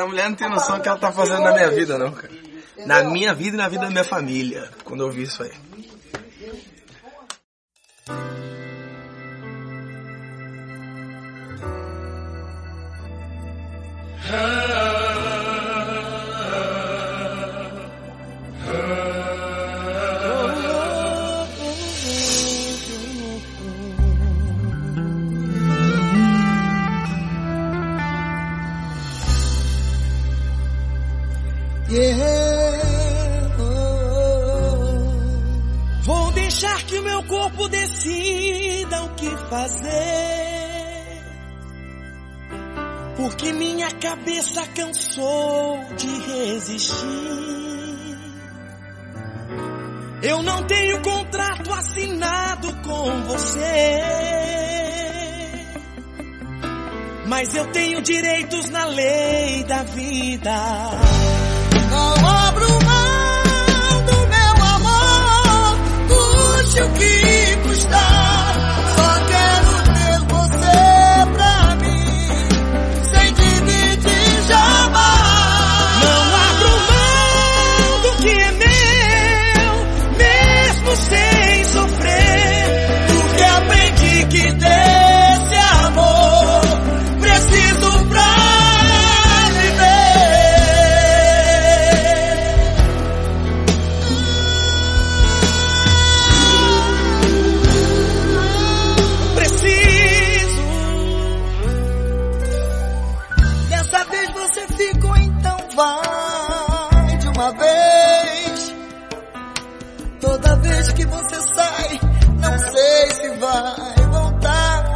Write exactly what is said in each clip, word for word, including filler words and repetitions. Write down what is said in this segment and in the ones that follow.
a mulher não tem noção do que ela tá fazendo na minha vida, não, cara. Na minha vida e na vida da minha família, quando eu ouvi isso aí. Vou deixar que o meu corpo decida o que fazer, porque minha cabeça cansou de resistir. Eu não tenho contrato assinado com você, mas eu tenho direitos na lei da vida. Não abro mão do meu amor, custe o que custar. Só quero ter você pra mim, sem dividir jamais. Não abro mão do que é meu, mesmo sem sofrer, porque aprendi que desse amor preciso pra vai de uma vez. Toda vez que você sai, não sei se vai voltar.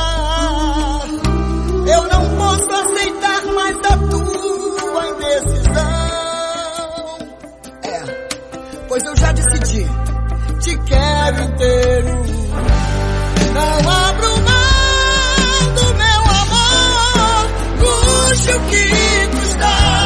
Eu não posso aceitar mais a tua indecisão. É, pois eu já decidi, te quero inteiro. Não abro mão do meu amor, custe o que custar.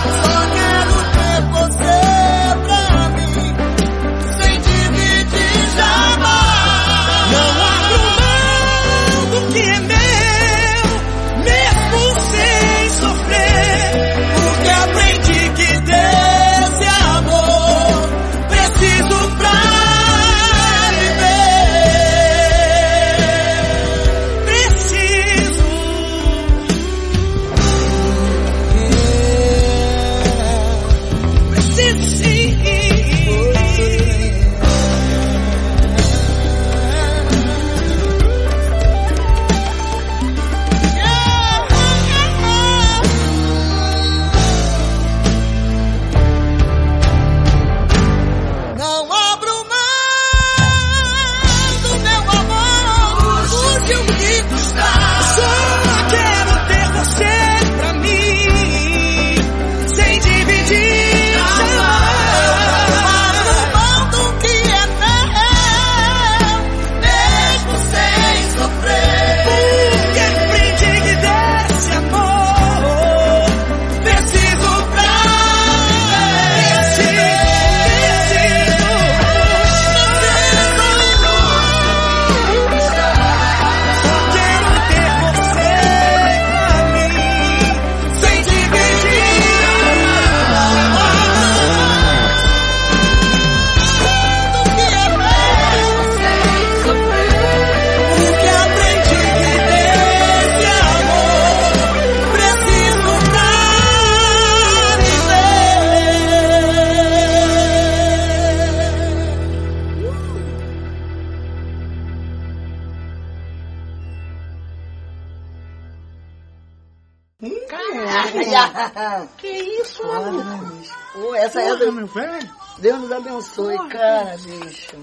Que isso, mano? Pô, essa é do meu velho. Deus nos abençoe, porra, cara, bicho.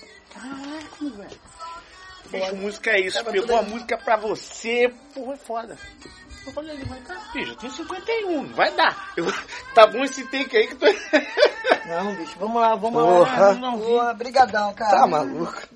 Caraca, velho. Bicho, música é isso. Pegou a música pra você. Porra, é foda. Eu falei, ele vai dar. Bicho, eu tenho cinquenta e um, vai dar. Eu, tá bom esse take aí que tu. Não, bicho, vamos lá, vamos porra. lá. Não, não, brigadão, cara. Tá maluco.